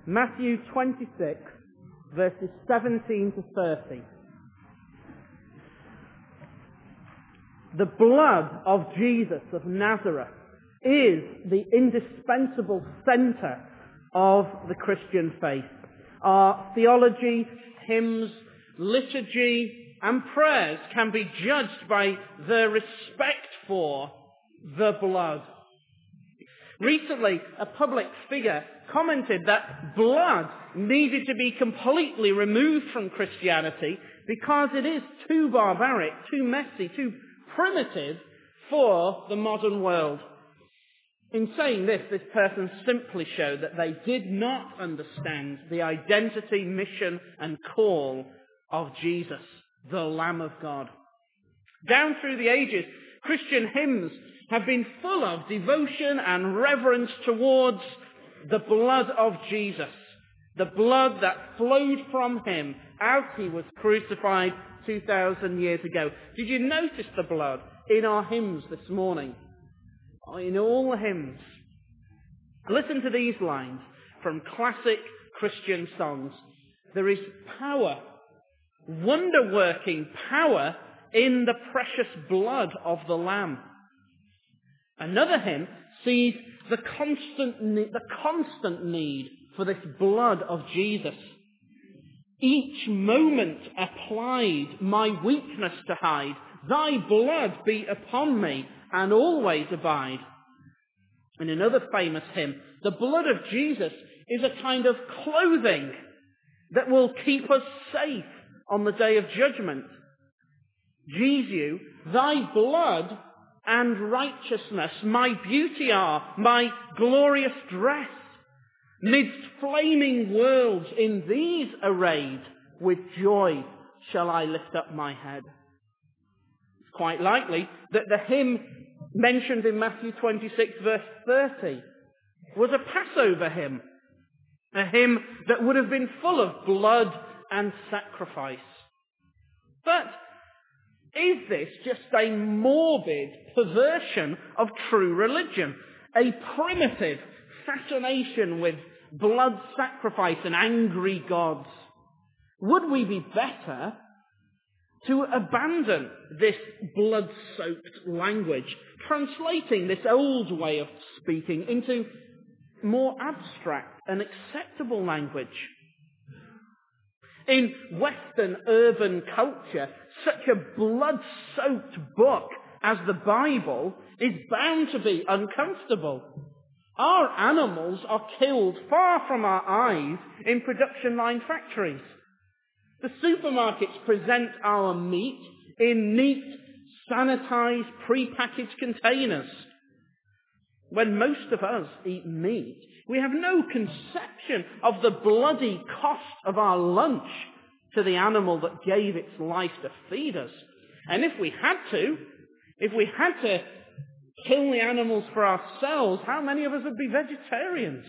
Matthew 26, verses 17 to 30. The blood of Jesus of Nazareth is the indispensable centre of the Christian faith. Our theology, hymns, liturgy, and prayers can be judged by their respect for the blood. Recently, a public figure commented that blood needed to be completely removed from Christianity because it is too barbaric, too messy, too primitive for the modern world. In saying this person simply showed that they did not understand the identity, mission, and call of Jesus, the Lamb of God. Down through the ages, Christian hymns have been full of devotion and reverence towards the blood of Jesus, the blood that flowed from him as he was crucified 2,000 years ago. Did you notice the blood in our hymns this morning? In all the hymns. Listen to these lines from classic Christian songs. There is power, wonder-working power in the precious blood of the Lamb. Another hymn sees the constant need for this blood of Jesus. Each moment applied, my weakness to hide, thy blood be upon me and always abide. In another famous hymn, the blood of Jesus is a kind of clothing that will keep us safe on the day of judgment. Jesus, thy blood and righteousness, my beauty are, my glorious dress. Midst flaming worlds in these arrayed, with joy shall I lift up my head. It's quite likely that the hymn mentioned in Matthew 26 verse 30 was a Passover hymn. A hymn that would have been full of blood and sacrifice. But is this just a morbid perversion of true religion? A primitive fascination with blood sacrifice and angry gods? Would we be better to abandon this blood-soaked language, translating this old way of speaking into more abstract and acceptable language? In Western urban culture, such a blood-soaked book as the Bible is bound to be uncomfortable. Our animals are killed far from our eyes in production line factories. The supermarkets present our meat in neat, sanitized, pre-packaged containers. When most of us eat meat, we have no conception of the bloody cost of our lunch to the animal that gave its life to feed us. And if we had to kill the animals for ourselves, how many of us would be vegetarians?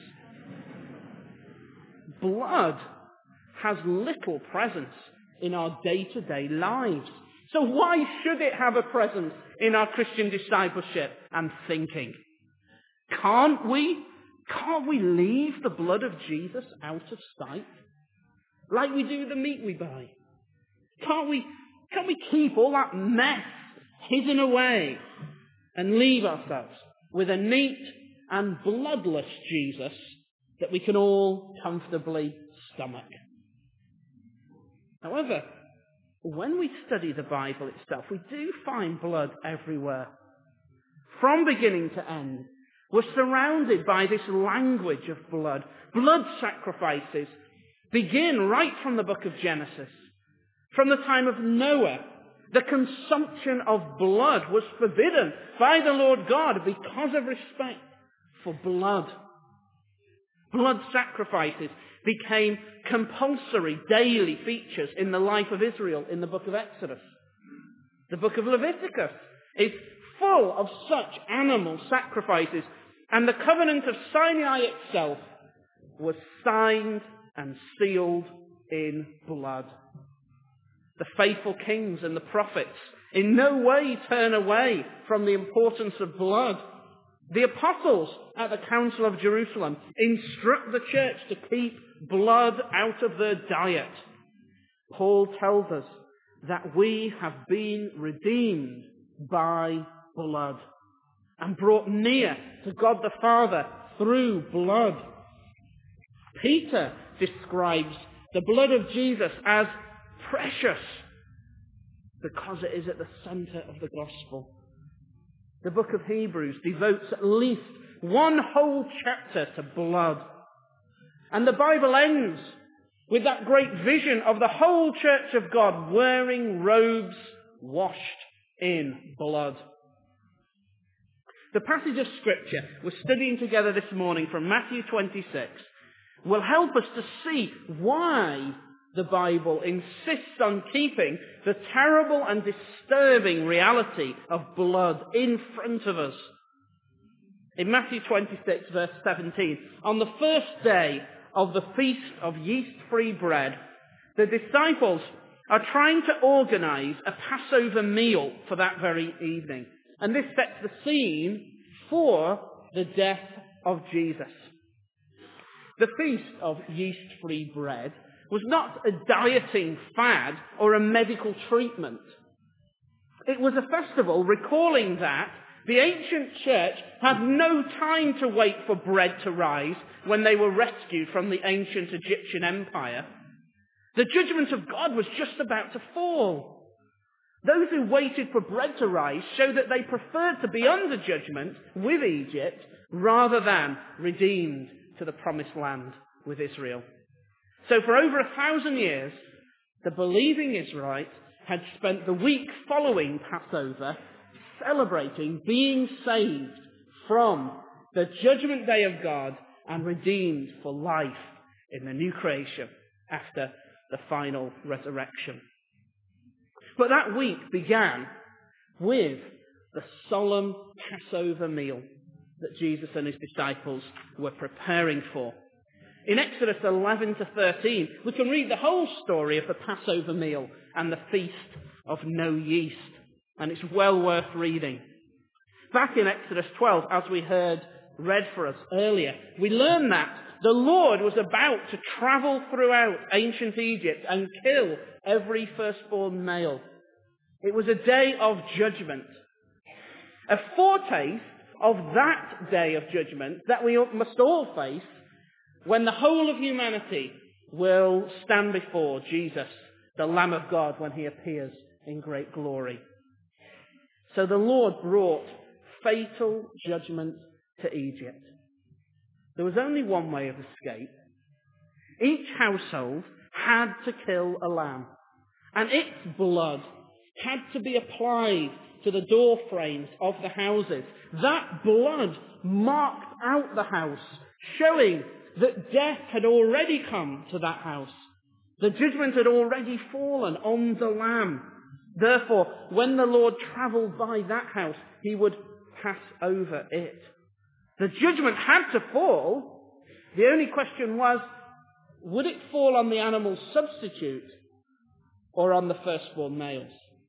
Blood has little presence in our day-to-day lives. So why should it have a presence in our Christian discipleship and thinking? Can't we leave the blood of Jesus out of sight? Like we do the meat we buy? Can't we keep all that mess hidden away and leave ourselves with a neat and bloodless Jesus that we can all comfortably stomach? However, when we study the Bible itself, we do find blood everywhere. From beginning to end, we're surrounded by this language of blood. Blood sacrifices begin right from the book of Genesis. From the time of Noah, the consumption of blood was forbidden by the Lord God because of respect for blood. Blood sacrifices became compulsory daily features in the life of Israel in the book of Exodus. The book of Leviticus is full of such animal sacrifices, and the covenant of Sinai itself was signed and sealed in blood. The faithful kings and the prophets in no way turn away from the importance of blood. The apostles at the Council of Jerusalem instruct the church to keep blood out of their diet. Paul tells us that we have been redeemed by blood and brought near to God the Father through blood. Peter describes the blood of Jesus as precious because it is at the center of the gospel. The book of Hebrews devotes at least one whole chapter to blood. And the Bible ends with that great vision of the whole church of God wearing robes washed in blood. The passage of Scripture we're studying together this morning from Matthew 26 will help us to see why the Bible insists on keeping the terrible and disturbing reality of blood in front of us. In Matthew 26, verse 17, on the first day of the Feast of Yeast-Free Bread, the disciples are trying to organize a Passover meal for that very evening. And this sets the scene for the death of Jesus. The Feast of Yeast-Free Bread was not a dieting fad or a medical treatment. It was a festival recalling that the ancient church had no time to wait for bread to rise when they were rescued from the ancient Egyptian empire. The judgment of God was just about to fall. Those who waited for bread to rise show that they preferred to be under judgment with Egypt rather than redeemed to the promised land with Israel. So for over 1,000 years, the believing Israelites had spent the week following Passover celebrating being saved from the judgment day of God and redeemed for life in the new creation after the final resurrection. But that week began with the solemn Passover meal that Jesus and his disciples were preparing for. In Exodus 11 to 13, we can read the whole story of the Passover meal and the Feast of No Yeast, and it's well worth reading. Back in Exodus 12, as we heard read for us earlier, we learn that the Lord was about to travel throughout ancient Egypt and kill every firstborn male. It was a day of judgment. A foretaste of that day of judgment that we must all face when the whole of humanity will stand before Jesus, the Lamb of God, when he appears in great glory. So the Lord brought fatal judgment to Egypt. There was only one way of escape. Each household had to kill a lamb, and its blood had to be applied to the door frames of the houses. That blood marked out the house, showing that death had already come to that house. The judgment had already fallen on the lamb. Therefore, when the Lord travelled by that house, he would pass over it. The judgment had to fall. The only question was, would it fall on the animal's substitute or on the firstborn males?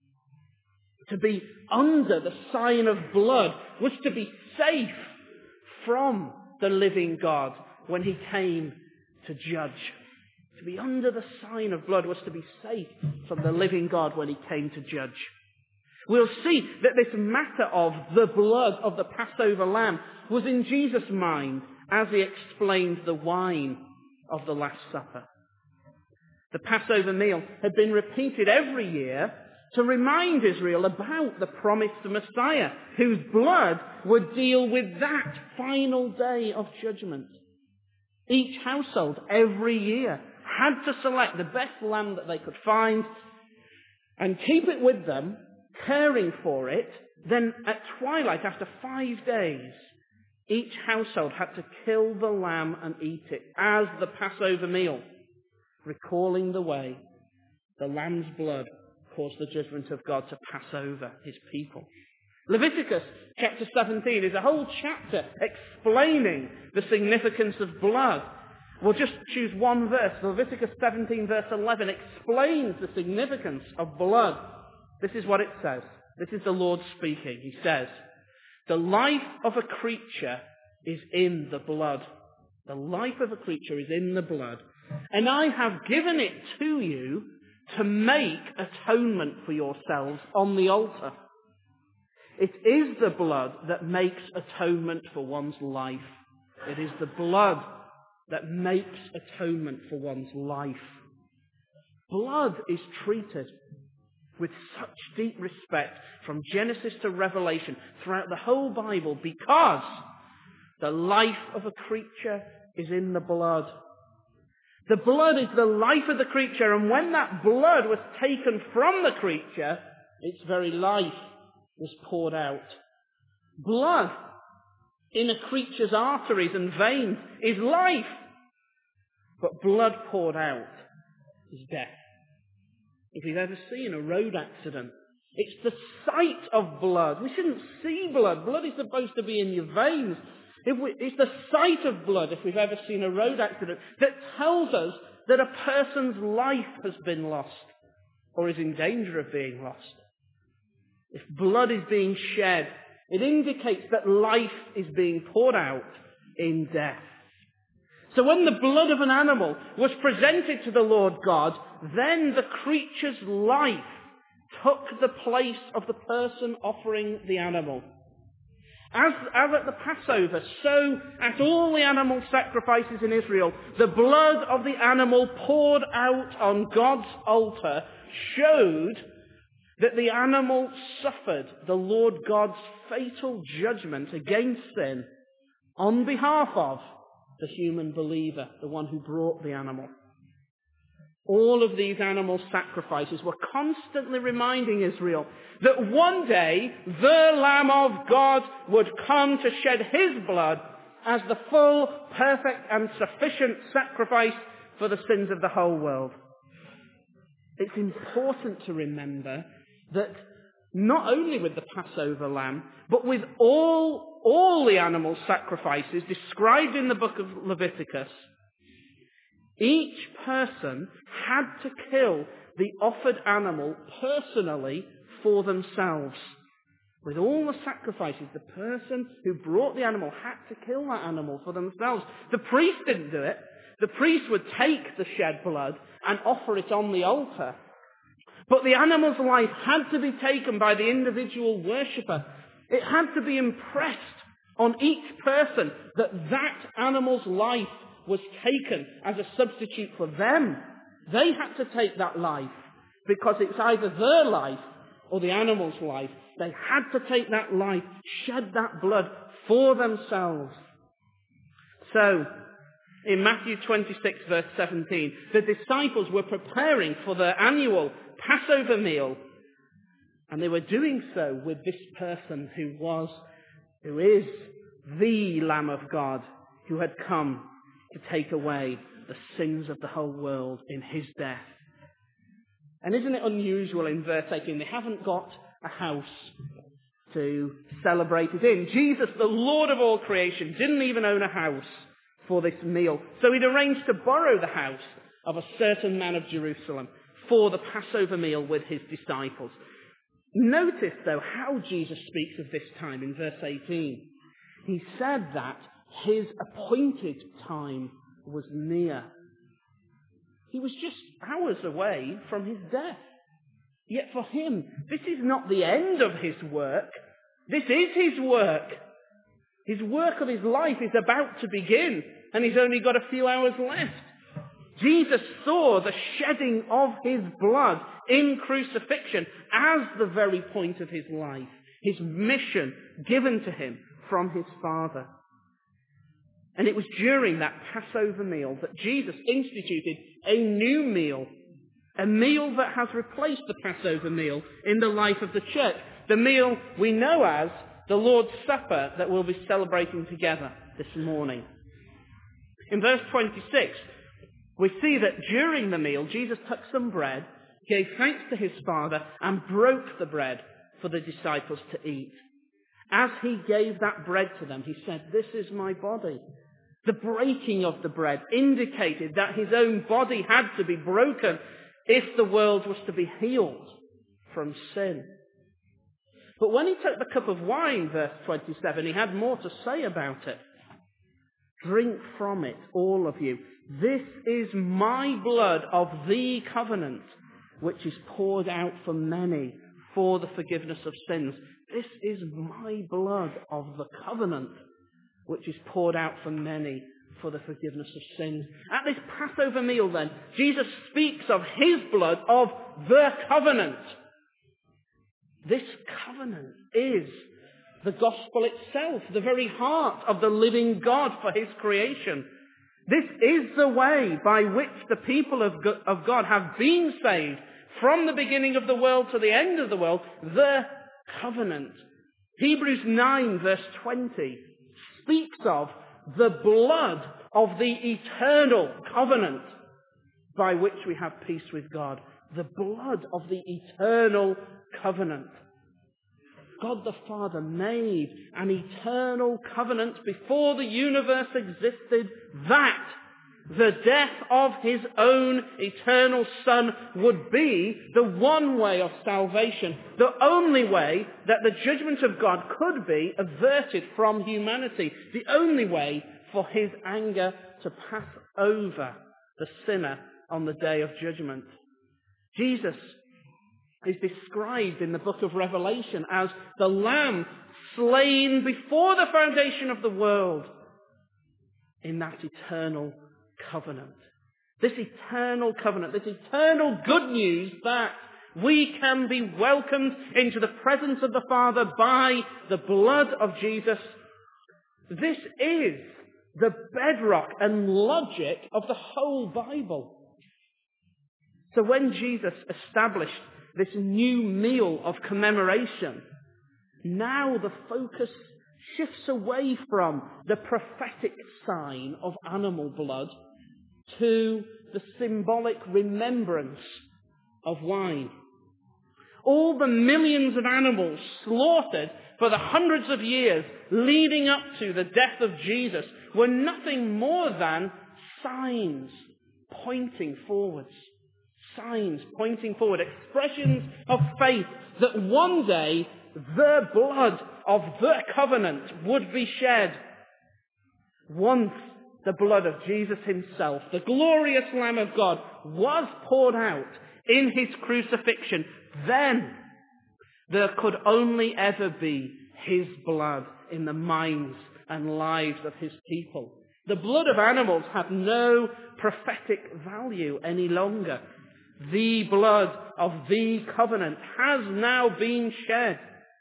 To be under the sign of blood was to be safe from the living God when he came to judge. To be under the sign of blood was to be safe from the living God when he came to judge. We'll see that this matter of the blood of the Passover lamb was in Jesus' mind as he explained the wine of the Last Supper. The Passover meal had been repeated every year to remind Israel about the promised Messiah, whose blood would deal with that final day of judgment. Each household every year had to select the best lamb that they could find and keep it with them, caring for it. Then at twilight, after 5 days, each household had to kill the lamb and eat it as the Passover meal, recalling the way the lamb's blood caused the judgment of God to pass over his people. Leviticus chapter 17 is a whole chapter explaining the significance of blood. We'll just choose one verse. Leviticus 17 verse 11 explains the significance of blood. This is what it says. This is the Lord speaking. He says, The life of a creature is in the blood. The life of a creature is in the blood. And I have given it to you to make atonement for yourselves on the altar. It is the blood that makes atonement for one's life. It is the blood that makes atonement for one's life. Blood is treated with such deep respect from Genesis to Revelation throughout the whole Bible because the life of a creature is in the blood. The blood is the life of the creature, and when that blood was taken from the creature, its very life was poured out. Blood in a creature's arteries and veins is life, but blood poured out is death. If you've ever seen a road accident, it's the sight of blood. We shouldn't see blood. Blood is supposed to be in your veins. It's the sight of blood, if we've ever seen a road accident, that tells us that a person's life has been lost or is in danger of being lost. If blood is being shed, it indicates that life is being poured out in death. So when the blood of an animal was presented to the Lord God, then the creature's life took the place of the person offering the animal. As at the Passover, so at all the animal sacrifices in Israel, the blood of the animal poured out on God's altar showed that the animal suffered the Lord God's fatal judgment against sin on behalf of the human believer, the one who brought the animal. All of these animal sacrifices were constantly reminding Israel that one day the Lamb of God would come to shed his blood as the full, perfect and sufficient sacrifice for the sins of the whole world. It's important to remember that not only with the Passover lamb, but with all the animal sacrifices described in the book of Leviticus, each person had to kill the offered animal personally for themselves. With all the sacrifices, the person who brought the animal had to kill that animal for themselves. The priest didn't do it. The priest would take the shed blood and offer it on the altar. But the animal's life had to be taken by the individual worshipper. It had to be impressed on each person that that animal's life was taken as a substitute for them. They had to take that life because it's either their life or the animal's life. They had to take that life, shed that blood for themselves. So, in Matthew 26 verse 17, the disciples were preparing for their annual Passover meal, and they were doing so with this person who is the Lamb of God, who had come to take away the sins of the whole world in his death. And isn't it unusual in verse 18, they haven't got a house to celebrate it in. Jesus, the Lord of all creation, didn't even own a house for this meal. So he'd arranged to borrow the house of a certain man of Jerusalem for the Passover meal with his disciples. Notice, though, how Jesus speaks of this time in verse 18. He said that his appointed time was near. He was just hours away from his death. Yet for him, this is not the end of his work. This is his work. His work of his life is about to begin, and he's only got a few hours left. Jesus saw the shedding of his blood in crucifixion as the very point of his life, his mission given to him from his Father. And it was during that Passover meal that Jesus instituted a new meal, a meal that has replaced the Passover meal in the life of the church, the meal we know as the Lord's Supper that we'll be celebrating together this morning. In verse 26, we see that during the meal, Jesus took some bread, gave thanks to his Father, and broke the bread for the disciples to eat. As he gave that bread to them, he said, "This is my body." The breaking of the bread indicated that his own body had to be broken if the world was to be healed from sin. But when he took the cup of wine, verse 27, he had more to say about it. Drink from it, all of you. This is my blood of the covenant, which is poured out for many for the forgiveness of sins. This is my blood of the covenant, which is poured out for many for the forgiveness of sins. At this Passover meal then, Jesus speaks of his blood of the covenant. This covenant is the gospel itself, the very heart of the living God for his creation. This is the way by which the people of God have been saved from the beginning of the world to the end of the world, the covenant. Hebrews 9 verse 20 speaks of the blood of the eternal covenant by which we have peace with God. The blood of the eternal covenant. God the Father made an eternal covenant before the universe existed that the death of his own eternal Son would be the one way of salvation, the only way that the judgment of God could be averted from humanity, the only way for his anger to pass over the sinner on the day of judgment. Jesus is described in the book of Revelation as the Lamb slain before the foundation of the world in that eternal covenant. This eternal covenant, this eternal good news that we can be welcomed into the presence of the Father by the blood of Jesus. This is the bedrock and logic of the whole Bible. So when Jesus established this new meal of commemoration, now the focus shifts away from the prophetic sign of animal blood to the symbolic remembrance of wine. All the millions of animals slaughtered for the hundreds of years leading up to the death of Jesus were nothing more than signs pointing forwards. Signs pointing forward, expressions of faith that one day the blood of the covenant would be shed. Once the blood of Jesus himself, the glorious Lamb of God, was poured out in his crucifixion, then there could only ever be his blood in the minds and lives of his people. The blood of animals had no prophetic value any longer. The blood of the covenant has now been shed.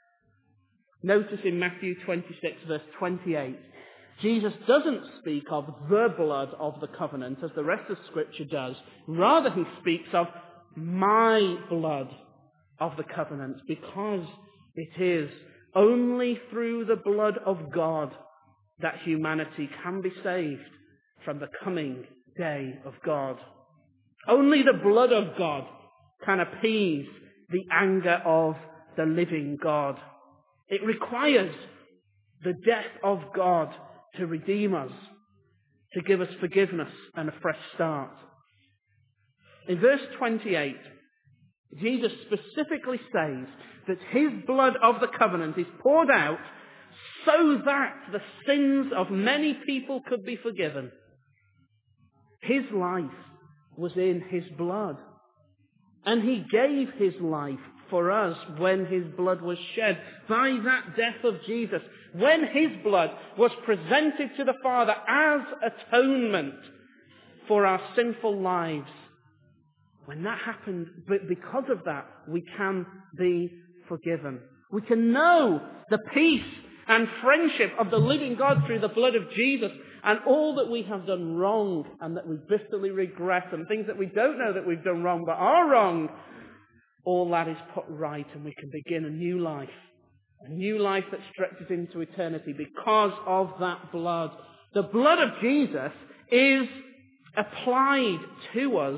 Notice in Matthew 26 verse 28, Jesus doesn't speak of the blood of the covenant as the rest of Scripture does. Rather, he speaks of my blood of the covenant, because it is only through the blood of God that humanity can be saved from the coming day of God. Only the blood of God can appease the anger of the living God. It requires the death of God to redeem us, to give us forgiveness and a fresh start. In verse 28, Jesus specifically says that his blood of the covenant is poured out so that the sins of many people could be forgiven. His life was in his blood. And he gave his life for us when his blood was shed. By that death of Jesus, when his blood was presented to the Father as atonement for our sinful lives, when that happened, because of that, we can be forgiven. We can know the peace and friendship of the living God through the blood of Jesus. And all that we have done wrong and that we bitterly regret, and things that we don't know that we've done wrong but are wrong, all that is put right, and we can begin a new life that stretches into eternity because of that blood. The blood of Jesus is applied to us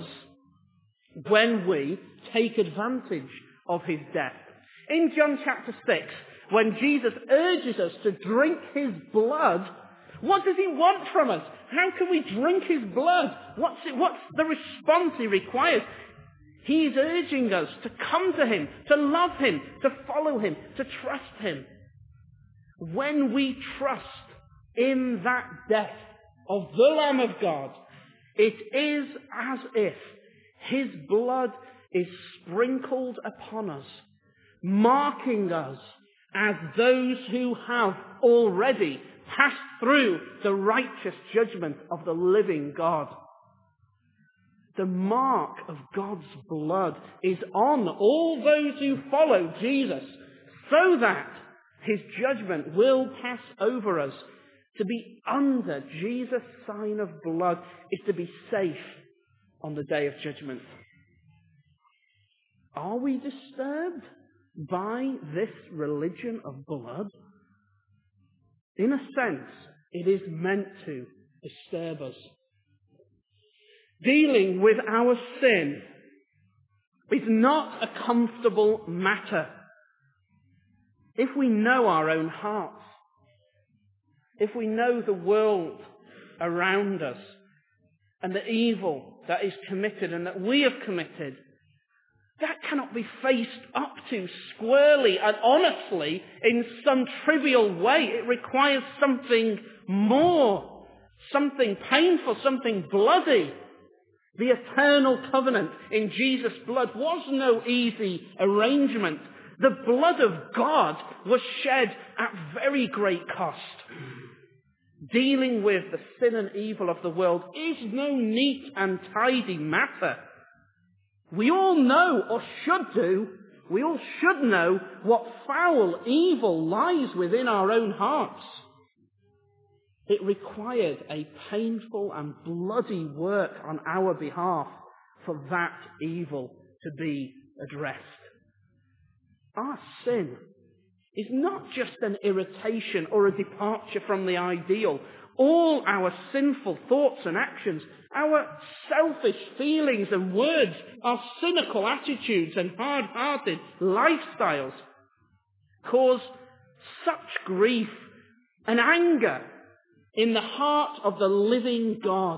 when we take advantage of his death. In John chapter 6, when Jesus urges us to drink his blood, what does he want from us? How can we drink his blood? What's the response he requires? He is urging us to come to him, to love him, to follow him, to trust him. When we trust in that death of the Lamb of God, it is as if his blood is sprinkled upon us, marking us as those who have already passed through the righteous judgment of the living God. The mark of God's blood is on all those who follow Jesus, so that his judgment will pass over us. To be under Jesus' sign of blood is to be safe on the day of judgment. Are we disturbed by this religion of blood? In a sense, it is meant to disturb us. Dealing with our sin is not a comfortable matter. If we know our own hearts, if we know the world around us and the evil that is committed and that we have committed, that cannot be faced up to squarely and honestly in some trivial way. It requires something more, something painful, something bloody. The eternal covenant in Jesus' blood was no easy arrangement. The blood of God was shed at very great cost. Dealing with the sin and evil of the world is no neat and tidy matter. We all know, or should do, we all should know what foul evil lies within our own hearts. It required a painful and bloody work on our behalf for that evil to be addressed. Our sin is not just an irritation or a departure from the ideal. All our sinful thoughts and actions, our selfish feelings and words, our cynical attitudes and hard-hearted lifestyles cause such grief and anger in the heart of the living God.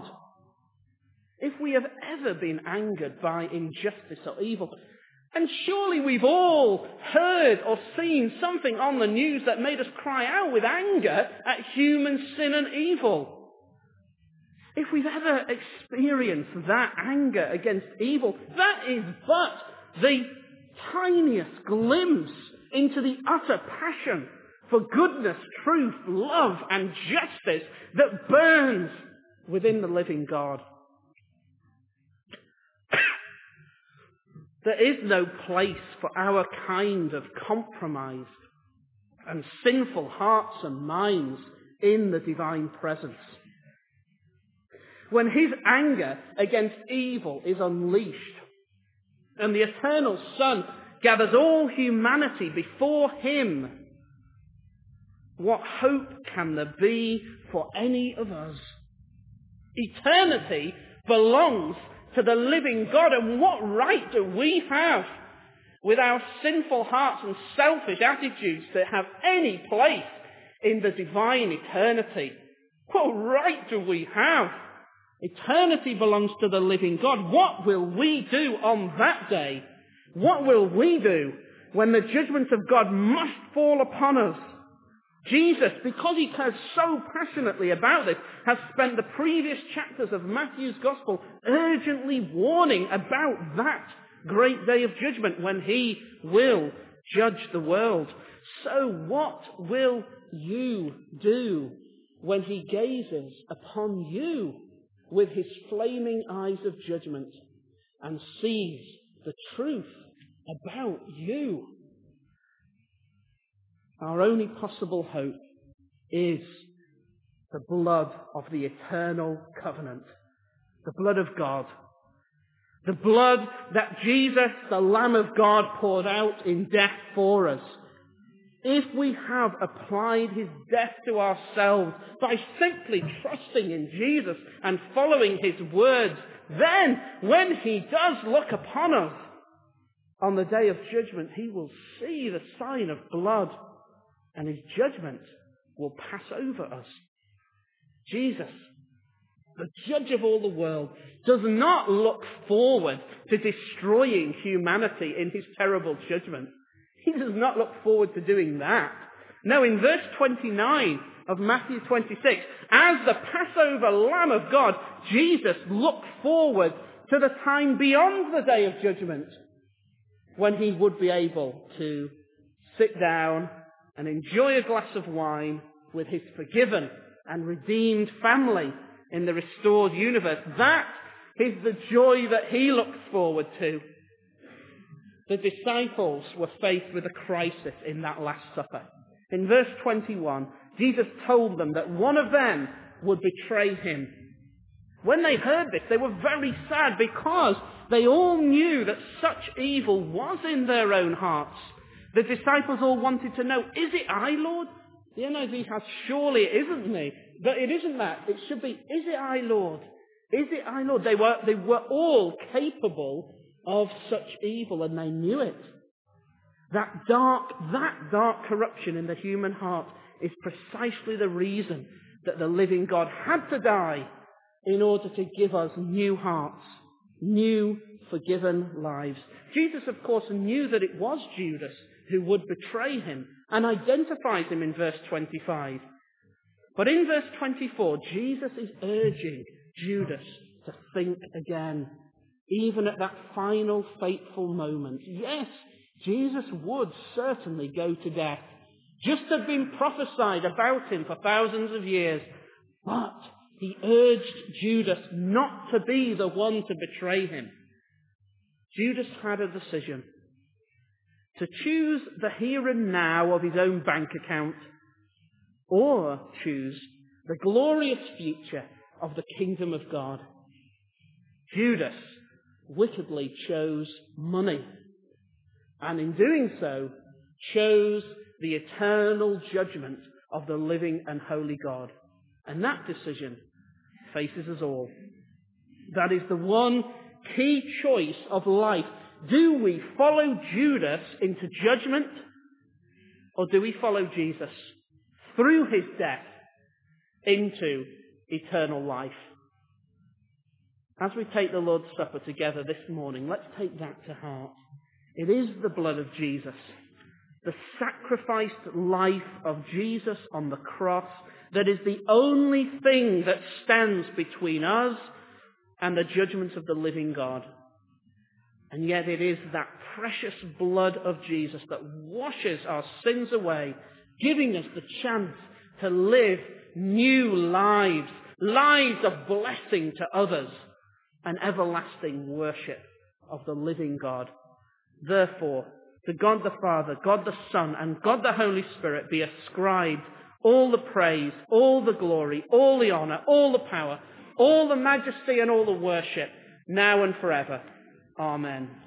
If we have ever been angered by injustice or evil, and surely we've all heard or seen something on the news that made us cry out with anger at human sin and evil. If we've ever experienced that anger against evil, that is but the tiniest glimpse into the utter passion for goodness, truth, love, and justice that burns within the living God. There is no place for our kind of compromised and sinful hearts and minds in the divine presence. When his anger against evil is unleashed and the eternal Son gathers all humanity before him, what hope can there be for any of us? Eternity belongs to the living God, and what right do we have with our sinful hearts and selfish attitudes to have any place in the divine eternity? What right do we have? Eternity belongs to the living God. What will we do on that day? What will we do when the judgment of God must fall upon us? Jesus, because he cares so passionately about this, has spent the previous chapters of Matthew's Gospel urgently warning about that great day of judgment when he will judge the world. So what will you do when he gazes upon you with his flaming eyes of judgment and sees the truth about you? Our only possible hope is the blood of the eternal covenant, the blood of God, the blood that Jesus, the Lamb of God, poured out in death for us. If we have applied his death to ourselves by simply trusting in Jesus and following his words, then when he does look upon us on the day of judgment, he will see the sign of blood, and his judgment will pass over us. Jesus, the judge of all the world, does not look forward to destroying humanity in his terrible judgment. He does not look forward to doing that. No, in verse 29 of Matthew 26, as the Passover Lamb of God, Jesus looked forward to the time beyond the day of judgment, when he would be able to sit down and enjoy a glass of wine with his forgiven and redeemed family in the restored universe. That is the joy that he looks forward to. The disciples were faced with a crisis in that Last Supper. In verse 21, Jesus told them that one of them would betray him. When they heard this, they were very sad because they all knew that such evil was in their own hearts. The disciples all wanted to know, is it I, Lord? The NIV has, surely it isn't me. But it isn't that. It should be, is it I, Lord? Is it I, Lord? They were all capable of such evil, and they knew it. That dark corruption in the human heart is precisely the reason that the living God had to die in order to give us new hearts, new forgiven lives. Jesus, of course, knew that it was Judas who would betray him and identifies him in verse 25. But in verse 24, Jesus is urging Judas to think again, even at that final fateful moment. Yes, Jesus would certainly go to death, just had been prophesied about him for thousands of years. But he urged Judas not to be the one to betray him. Judas had a decision: to choose the here and now of his own bank account, or choose the glorious future of the kingdom of God. Judas wickedly chose money, and in doing so, chose the eternal judgment of the living and holy God. And that decision faces us all. That is the one key choice of life. Do we follow Judas into judgment, or do we follow Jesus through his death into eternal life? As we take the Lord's Supper together this morning, let's take that to heart. It is the blood of Jesus, the sacrificed life of Jesus on the cross, that is the only thing that stands between us and the judgment of the living God. And yet it is that precious blood of Jesus that washes our sins away, giving us the chance to live new lives, lives of blessing to others, and everlasting worship of the living God. Therefore, to God the Father, God the Son, and God the Holy Spirit be ascribed all the praise, all the glory, all the honour, all the power, all the majesty and all the worship, now and forever. Amen.